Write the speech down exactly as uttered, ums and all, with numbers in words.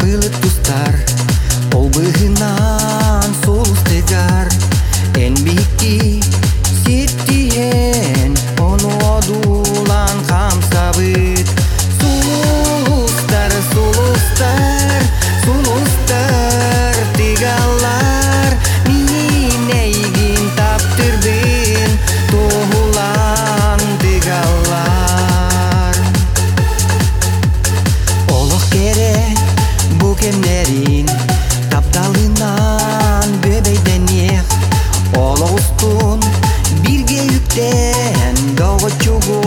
Ылык тустар ол быһынан сулстыгар эн бикти ситтиен ону одулан камсабыт сулустар сулустар сулустар тыгаллар минин эйгин таптырбын тоғулан тыгаллар олох кере букемнерин тапталынан бөбейденех олоғустун бирге үктен дого чугу